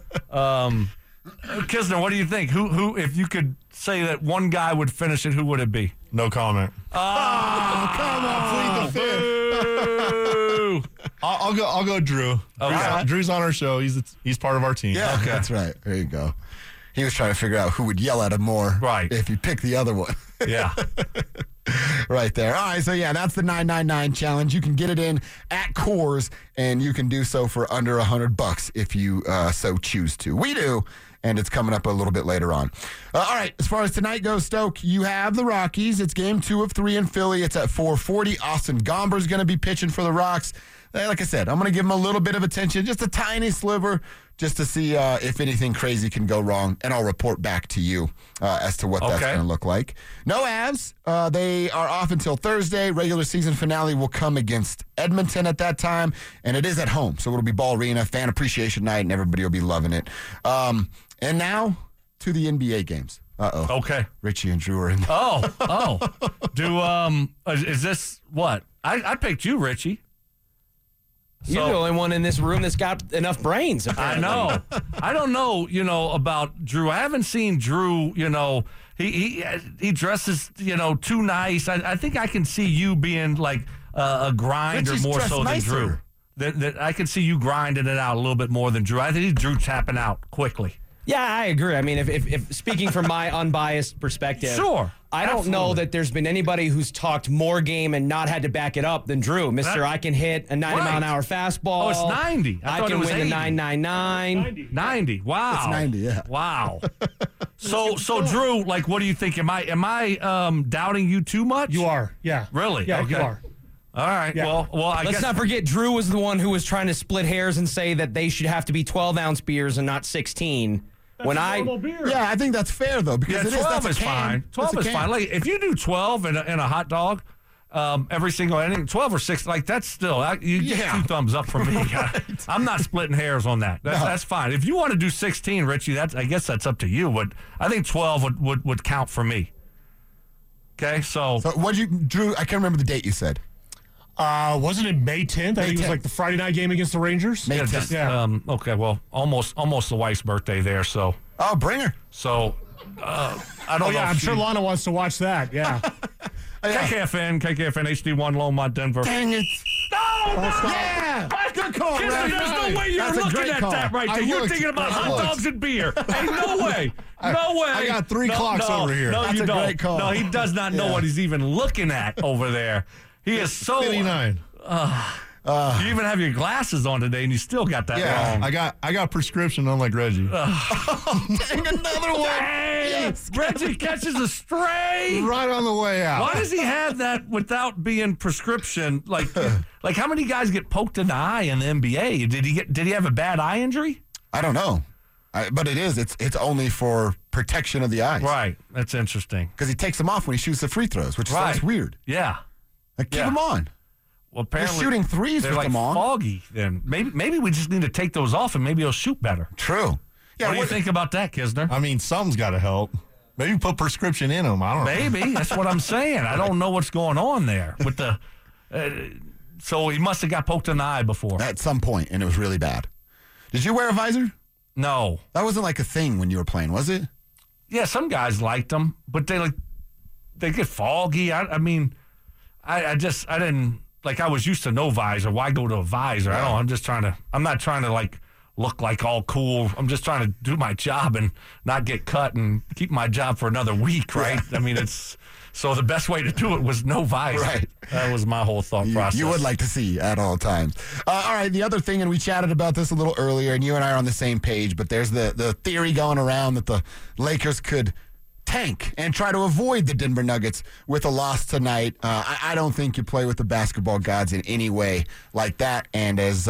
Kisner, what do you think? Who? If you could say that one guy would finish it, who would it be? No comment. Oh, come on, plead the fifth. I'll go Drew. Okay. Drew's on our show. He's part of our team. Yeah, okay. That's right. There you go. He was trying to figure out who would yell at him more if he picked the other one. Yeah. right there. All right, so yeah, that's the 999 challenge. You can get it in at Coors, and you can do so for under $100 if you so choose to. We do, and it's coming up a little bit later on. All right, as far as tonight goes, Stoke, you have the Rockies. It's game 2 of 3 in Philly. It's at 4:40. Austin Gomber's going to be pitching for the Rocks. Like I said, I'm going to give him a little bit of attention, just a tiny sliver, just to see if anything crazy can go wrong, and I'll report back to you as to what that's going to look like. No Avs. They are off until Thursday. Regular season finale will come against Edmonton at that time, and it is at home, so it'll be Ball Arena, fan appreciation night, and everybody will be loving it. And now to the NBA games. Uh-oh. Okay. Richie and Drew are in. Is this what? I picked you, Richie. You're the only one in this room that's got enough brains, apparently. I know. I don't know, about Drew. I haven't seen Drew, he dresses, too nice. I think I can see you being like a grinder Richie's more so nicer than Drew. That I can see you grinding it out a little bit more than Drew. I think Drew tapping out quickly. Yeah, I agree. I mean, if speaking from my unbiased perspective, sure, I don't know that there's been anybody who's talked more game and not had to back it up than Drew. I can hit a 90-mile-an-hour fastball. Oh, it's 90. I can win the 999. 90. Wow. It's 90, yeah. Wow. So Drew, like, what do you think? Am I doubting you too much? You are, yeah. Really? Yeah, okay. you are. All right. Yeah. Well, I guess. Let's not forget, Drew was the one who was trying to split hairs and say that they should have to be 12-ounce beers and not 16. Yeah, I think that's fair though, because 12 is fine. 12 is fine. Like if you do 12 in a hot dog every single inning, 12 or 6, like that's still you get 2 thumbs up from me. Right. I'm not splitting hairs on that. That's fine. If you want to do 16, Richie, I guess that's up to you. But I think 12 would count for me. Okay, so Drew? I can't remember the date you said. Wasn't it May 10th? I think it was like the Friday night game against the Rangers. May 10th. Okay, well, almost the wife's birthday there, so. Oh, bring her. So, I don't know. Oh, yeah, I'm sure Lana wants to watch that, yeah. KKFN, HD1, Longmont, Denver. Dang it. No! Yeah! Good call, There's no way you're looking at that right there. You're thinking about hot dogs and beer. Hey, no way. No way. I got 3 clocks over here. No, That's you a don't. great call. No, he does not know what he's even looking at over there. He is so. 59. You even have your glasses on today, and you still got that wrong. I got prescription, unlike Reggie. Dang, another one. Yes. Reggie catches a stray Right on the way out. Why does he have that without being prescription? Like how many guys get poked in the eye in the NBA? Did he have a bad eye injury? I don't know, but it's only for protection of the eyes. Right. That's interesting. Because he takes them off when he shoots the free throws, which sounds weird. Yeah. Like, keep them on. Well, apparently they're shooting threes with them on. Foggy. Then maybe we just need to take those off, and maybe he'll shoot better. True. Yeah. What do you think about that, Kisner? I mean, something's got to help. Maybe put prescription in them. I don't know. Maybe that's what I'm saying. I don't know what's going on there with the. So he must have got poked in the eye before at some point, and it was really bad. Did you wear a visor? No, that wasn't like a thing when you were playing, was it? Yeah, some guys liked them, but they get foggy. I mean. I didn't, like, I was used to no visor. Why go to a visor? I don't know. I'm not trying to, like, look like all cool. I'm just trying to do my job and not get cut and keep my job for another week, right? Yeah. I mean, so the best way to do it was no visor. Right. That was my whole thought process. You would like to see at all times. All right, the other thing, and we chatted about this a little earlier, and you and I are on the same page, but there's the theory going around that the Lakers could tank and try to avoid the Denver Nuggets with a loss tonight. I don't think you play with the basketball gods in any way like that. And as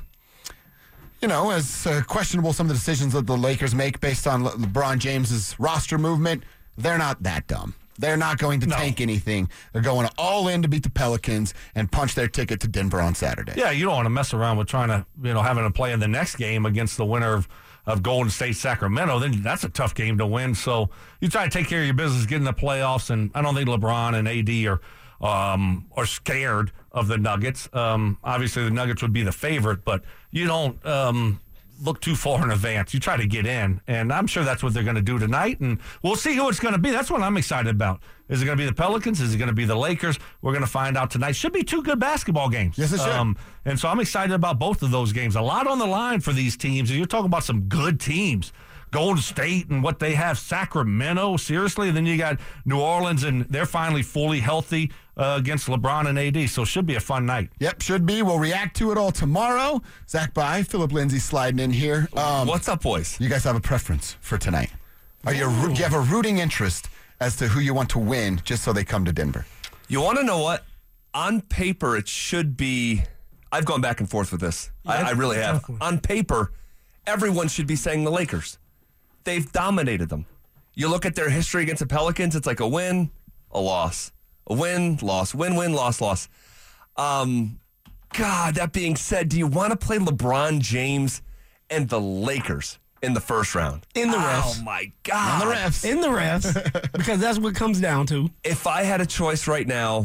questionable some of the decisions that the Lakers make based on LeBron James's roster movement, they're not that dumb. They're not going to tank anything. They're going all in to beat the Pelicans and punch their ticket to Denver on Saturday. Yeah, you don't want to mess around with trying to, having to play in the next game against the winner of Golden State Sacramento. Then that's a tough game to win. So you try to take care of your business, get in the playoffs, and I don't think LeBron and AD are scared of the Nuggets. Obviously, the Nuggets would be the favorite, but you don't look too far in advance. You try to get in, and I'm sure that's what they're going to do tonight, and we'll see who it's going to be. That's what I'm excited about. Is it going to be the Pelicans? Is it going to be the Lakers? We're going to find out tonight. Should be 2 good basketball games. Yes, it should. And so I'm excited about both of those games. A lot on the line for these teams, and you're talking about some good teams. Golden State and what they have, Sacramento, seriously. And then you got New Orleans, and they're finally fully healthy. against LeBron and AD. So it should be a fun night. Yep, should be. We'll react to it all tomorrow. Zach Bye, Philip Lindsay sliding in here. What's up, boys? You guys have a preference for tonight? Do you have a rooting interest as to who you want to win just so they come to Denver? You want to know what? On paper, it should be. I've gone back and forth with this. I really have. Definitely. On paper, everyone should be saying the Lakers. They've dominated them. You look at their history against the Pelicans, it's like a win, a loss. A win, loss, win, loss. God, that being said, do you want to play LeBron James and the Lakers in the first round? In the refs. Oh, my God. In the refs. Because that's what it comes down to. If I had a choice right now,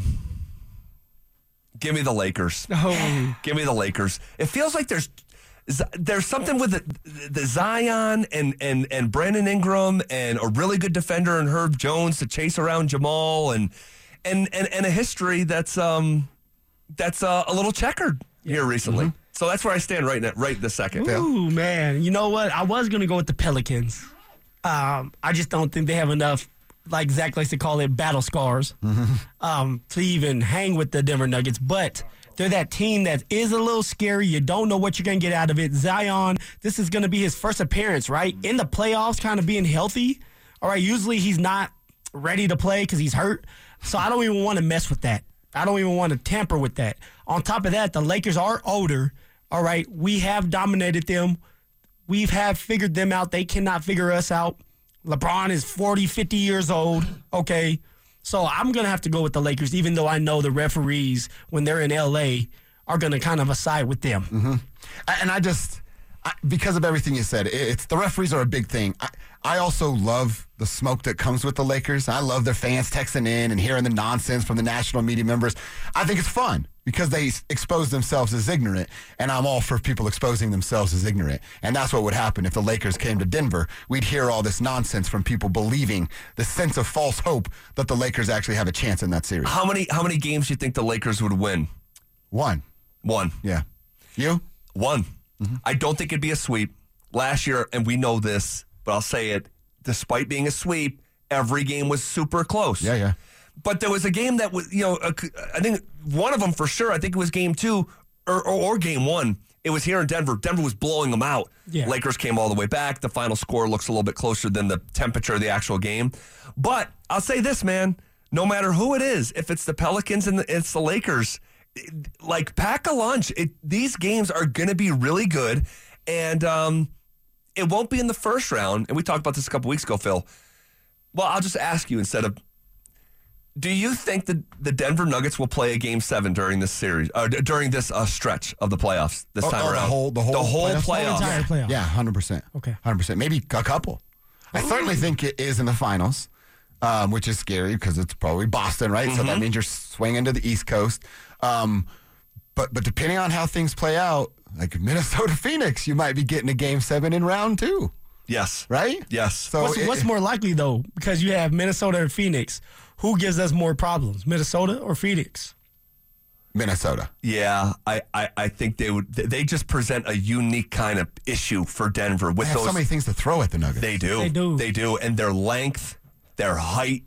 give me the Lakers. Oh. Give me the Lakers. It feels like there's something with the Zion and Brandon Ingram and a really good defender in Herb Jones to chase around Jamal and a history that's a little checkered here recently. Mm-hmm. So that's where I stand right this second. Ooh, man. You know what? I was going to go with the Pelicans. I just don't think they have enough, like Zach likes to call it, battle scars to even hang with the Denver Nuggets. But they're that team that is a little scary. You don't know what you're going to get out of it. Zion, this is going to be his first appearance, right? In the playoffs, kind of being healthy. All right, usually he's not ready to play because he's hurt. So I don't even want to mess with that. I don't even want to tamper with that. On top of that, the Lakers are older. All right, we have dominated them. We have figured them out. They cannot figure us out. LeBron is 40, 50 years old. Okay. So I'm going to have to go with the Lakers, even though I know the referees, when they're in L.A., are going to kind of side with them. Mm-hmm. And because of everything you said, it's the referees are a big thing. I also love the smoke that comes with the Lakers. I love their fans texting in and hearing the nonsense from the national media members. I think it's fun because they expose themselves as ignorant, and I'm all for people exposing themselves as ignorant. And that's what would happen if the Lakers came to Denver. We'd hear all this nonsense from people believing the sense of false hope that the Lakers actually have a chance in that series. How many games do you think the Lakers would win? One. Yeah. You? One. Mm-hmm. I don't think it'd be a sweep. Last year, and we know this, but I'll say it, despite being a sweep, every game was super close. Yeah. But there was a game that was, I think one of them for sure, I think it was game 2 or game 1. It was here in Denver. Denver was blowing them out. Yeah. Lakers came all the way back. The final score looks a little bit closer than the temperature of the actual game. But I'll say this, man, no matter who it is, if it's the Pelicans and it's the Lakers, pack a lunch. These games are going to be really good, and it won't be in the first round. And we talked about this a couple weeks ago, Phil. Well, I'll just ask you instead of, do you think that the Denver Nuggets will play a Game 7 during this series, during this stretch of the playoffs this time around? The whole playoffs. The entire playoffs. Yeah, 100%. Okay. 100%. Maybe a couple. I certainly think it is in the finals, which is scary because it's probably Boston, right? Mm-hmm. So that means you're swinging to the East Coast. But depending on how things play out, like Minnesota Phoenix, you might be getting a Game 7 in round 2. Yes. Right? Yes. So what's more likely, though? Because you have Minnesota and Phoenix. Who gives us more problems, Minnesota or Phoenix? Minnesota. Yeah, I think they just present a unique kind of issue for Denver. With they have so many things to throw at the Nuggets. They do. And their length, their height,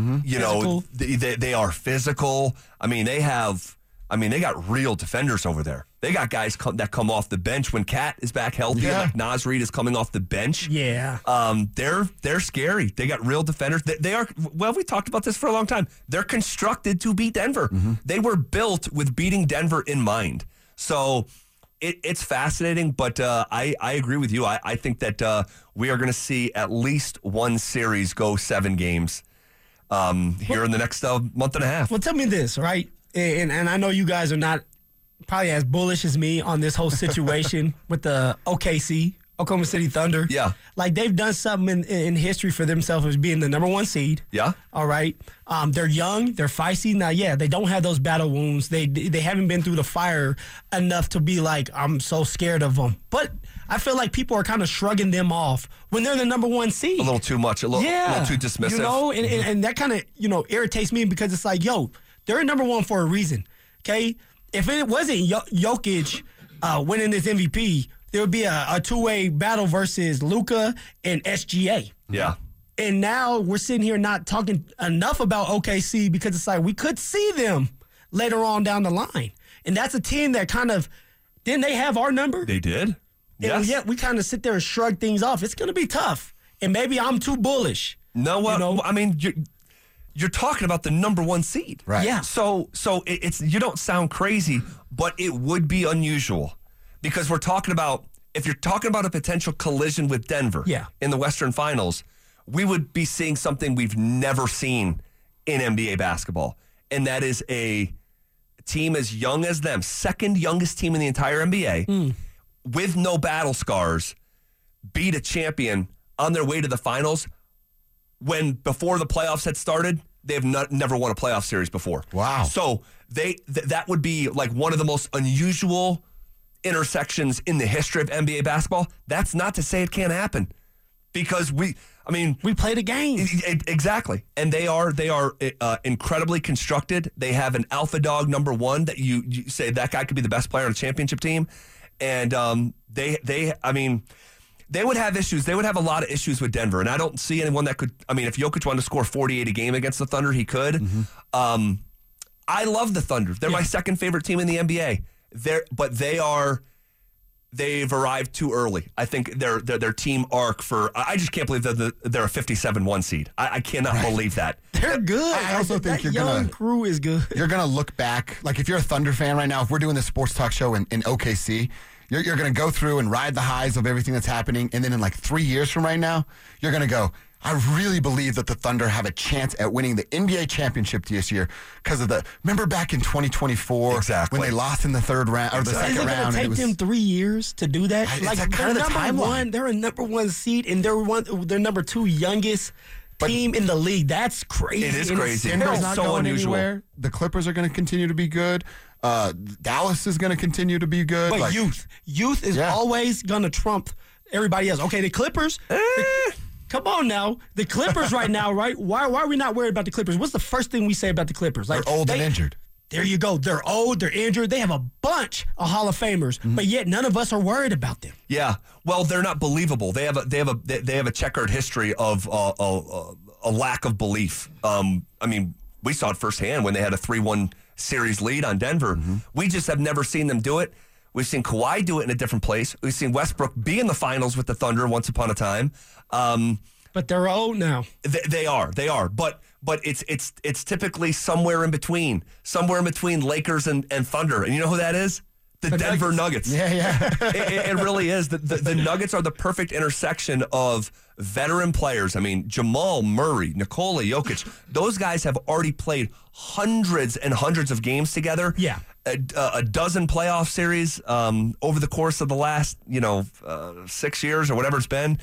they are physical. I mean, they got real defenders over there. They got guys that come off the bench when Kat is back healthy. Yeah. Like Naz Reid is coming off the bench. Yeah. They're scary. They got real defenders. They are, well, we talked about this for a long time. They're constructed to beat Denver. Mm-hmm. They were built with beating Denver in mind. So it's fascinating, but I agree with you. I think that we are going to see at least one series go 7 games here in the next month and a half. Well, tell me this, right? And I know you guys are not probably as bullish as me on this whole situation with the Oklahoma City Thunder. Yeah. Like, they've done something in history for themselves as being the number 1 seed. Yeah. All right. They're young. They're feisty. Now, yeah, they don't have those battle wounds. They haven't been through the fire enough to be like, I'm so scared of them. But I feel like people are kind of shrugging them off when they're the number 1 seed. A little too much. A little too dismissive. You know, and that kind of, irritates me because it's like, yo, they're number 1 for a reason, okay? If it wasn't Jokic winning this MVP, there would be a 2-way battle versus Luka and SGA. Yeah. And now we're sitting here not talking enough about OKC because it's like we could see them later on down the line. And that's a team that kind of, didn't they have our number? They did. Yes. And yet we kind of sit there and shrug things off. It's going to be tough. And maybe I'm too bullish. No, well, you know? I mean, you're talking about the number 1 seed. Right. Yeah. So it's you don't sound crazy, but it would be unusual because we're talking about, if you're talking about a potential collision with Denver in the Western Finals, we would be seeing something we've never seen in NBA basketball. And that is a team as young as them, second youngest team in the entire NBA, with no battle scars, beat a champion on their way to the finals when before the playoffs had started, they have never won a playoff series before. Wow. So that would be like one of the most unusual intersections in the history of NBA basketball. That's not to say it can't happen because we played a game. Exactly. And they are incredibly constructed. They have an alpha dog number 1 that you say that guy could be the best player on a championship team. And they would have issues. They would have a lot of issues with Denver. And I don't see anyone that could, if Jokic wanted to score 48 a game against the Thunder, he could. Mm-hmm. I love the Thunder. They're my second favorite team in the NBA. They've arrived too early. I think their team arc I just can't believe that they're a 57-1 seed. I cannot believe that. They're good. I also think that young crew is good. You're going to look back, like if you're a Thunder fan right now, if we're doing this sports talk show in OKC, you're going to go through and ride the highs of everything that's happening. And then in like 3 years from right now, you're going to go, I really believe that the Thunder have a chance at winning the NBA championship this year because of remember back in 2024 when they lost in the third round or the second round. Is it going to take them 3 years to do that? Kind of the timeline. They're a number 1 seed and they're number 2 youngest team in the league. That's crazy. It is crazy. Denver's not so going unusual. anywhere. The Clippers are going to continue to be good. Dallas is going to continue to be good. But youth is always going to trump everybody else. Okay, the Clippers. Come on now. The Clippers right now, right? Why are we not worried about the Clippers? What's the first thing we say about the Clippers? They're old and injured. There you go. They're old, they're injured. They have a bunch of Hall of Famers, but yet none of us are worried about them. Yeah. Well, they're not believable. They have a checkered history of a lack of belief. We saw it firsthand when they had a 3-1 series lead on Denver. Mm-hmm. We just have never seen them do it. We've seen Kawhi do it in a different place. We've seen Westbrook be in the finals with the Thunder once upon a time. But they're old now. They are. But it's typically somewhere in between Lakers and Thunder. And you know who that is? The Denver Nuggets. Yeah. It really is. The Nuggets are the perfect intersection of veteran players. I mean, Jamal Murray, Nikola Jokic, those guys have already played hundreds and hundreds of games together. Yeah. A dozen playoff series over the course of the last, 6 years or whatever it's been.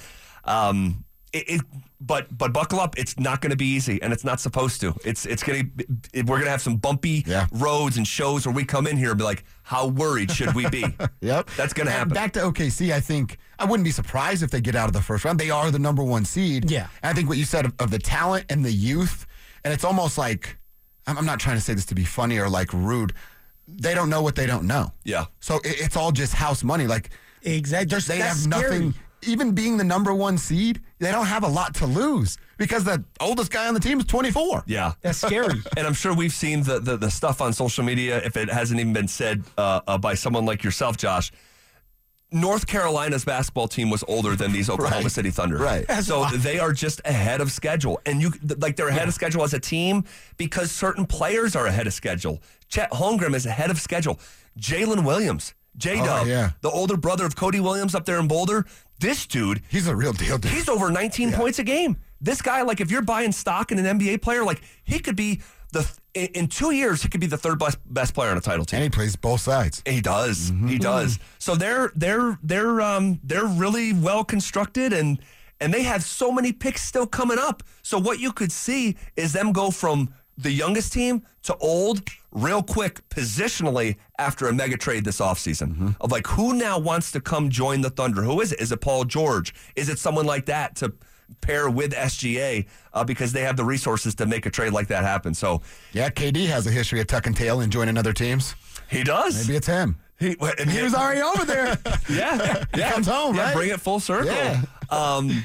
But buckle up. It's not going to be easy, and it's not supposed to. We're going to have some bumpy roads and shows where we come in here and be like, how worried should we be? Yep. That's going to happen. Back to OKC, I think I wouldn't be surprised if they get out of the first round. They are the number 1 seed. Yeah. And I think what you said of the talent and the youth, and it's almost like, I'm not trying to say this to be funny or like rude, they don't know what they don't know. Yeah. So it's all just house money. Like, exactly. They have nothing. Even being the number 1 seed, they don't have a lot to lose because the oldest guy on the team is 24. Yeah. That's scary. And I'm sure we've seen the stuff on social media, if it hasn't even been said by someone like yourself, Josh. North Carolina's basketball team was older than these Oklahoma City Thunder. Right. So they are just ahead of schedule. And they're ahead of schedule as a team because certain players are ahead of schedule. Chet Holmgren is ahead of schedule. Jalen Williams, J-Dub, the older brother of Cody Williams up there in Boulder. This dude, he's a real deal, dude. He's over 19 points a game. This guy, like, if you're buying stock in an NBA player, like, he could be in 2 years, he could be the third best player on a title team. And he plays both sides. He does. Mm-hmm. He does. So they're really well constructed, and they have so many picks still coming up. So what you could see is them go from the youngest team to old real quick positionally after a mega trade this offseason of like who now wants to come join the Thunder. Who is it? Is it Paul George? Is it someone like that to pair with SGA because they have the resources to make a trade like that happen? So yeah, KD has a history of tuck and tail and joining other teams. He does. Maybe it's him. He was already over there. Yeah. He comes home, right? Bring it full circle. Yeah.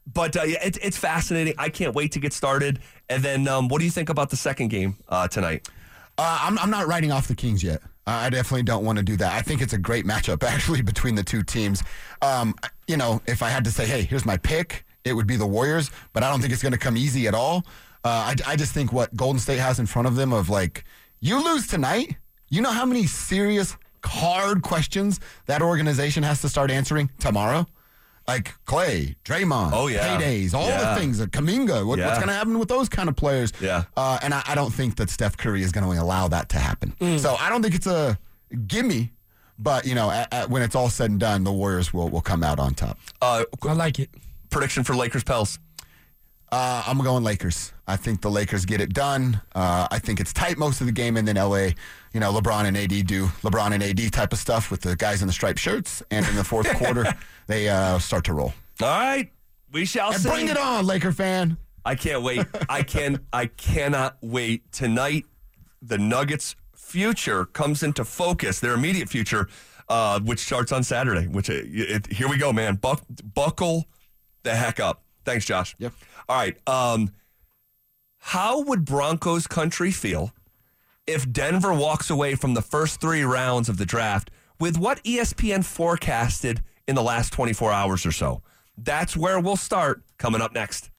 But it's fascinating. I can't wait to get started. And then what do you think about the second game tonight? I'm not writing off the Kings yet. I definitely don't want to do that. I think it's a great matchup, actually, between the two teams. If I had to say, hey, here's my pick, it would be the Warriors, but I don't think it's going to come easy at all. I just think what Golden State has in front of them of, like, you lose tonight, you know how many serious, hard questions that organization has to start answering tomorrow? Like Clay, Draymond, paydays, all the things, Kuminga, what's going to happen with those kind of players? Yeah. And I don't think that Steph Curry is going to allow that to happen. So I don't think it's a gimme, but, when it's all said and done, the Warriors will come out on top. I like it. Prediction for Lakers-Pels? I'm going Lakers. I think the Lakers get it done. I think it's tight most of the game, and then LA, LeBron and AD do LeBron and AD type of stuff with the guys in the striped shirts, and in the fourth quarter, they start to roll. All right. We shall see. Bring it on, Laker fan. I can't wait. I cannot wait. Tonight, the Nuggets' future comes into focus, their immediate future, which starts on Saturday. Here we go, man. Buckle the heck up. Thanks, Josh. Yep. All right. How would Broncos country feel if Denver walks away from the first 3 rounds of the draft with what ESPN forecasted in the last 24 hours or so? That's where we'll start, coming up next.